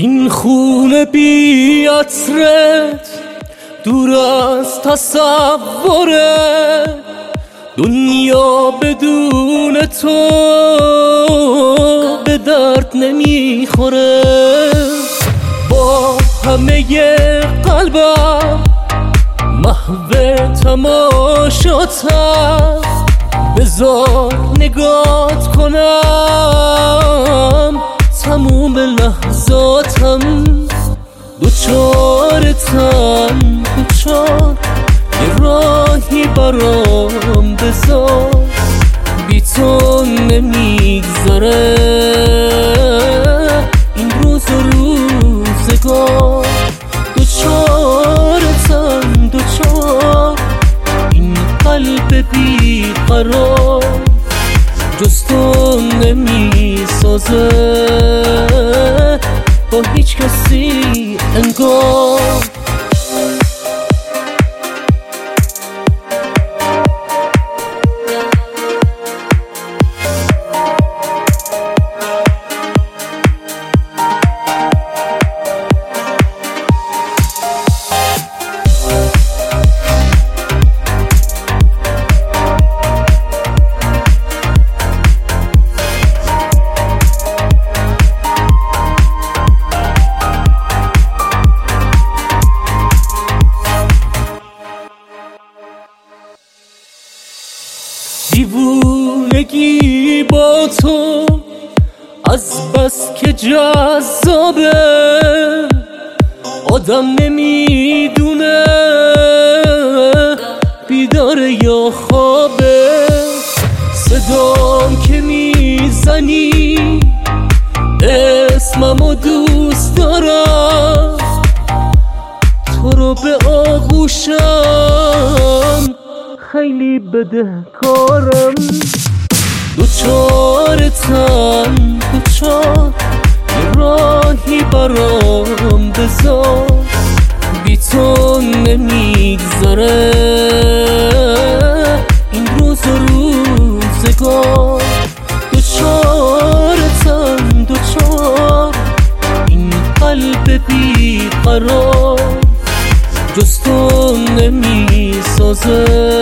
این خون بی عطرت دور از تصوره، دنیا بدون تو به درد نمیخوره. با همه قلبم محو تماشاتم، بذار نگات کنم تموم لحظاتم. دوچارتم دوچار یه راهی برام بذار، بی تو نمیگذره این روز و روزگار. دوچارتم دوچار این قلب بی قرار، جز تو نمیسازه با هیچ کسی انگار. دیوونگی با تو از بس که جذابه، آدم نمیدونه بیداره یا خوابه. صدام که میزنی اسممو دوست دارم، تو رو به آغوشم خیلی بدهکارم. دوچارتم دوچار یه راهی برام بذار، بی تو نمیگذره این روز و روزگار. دوچارتم دوچار این قلب بی قرار، جز تو نمیسازه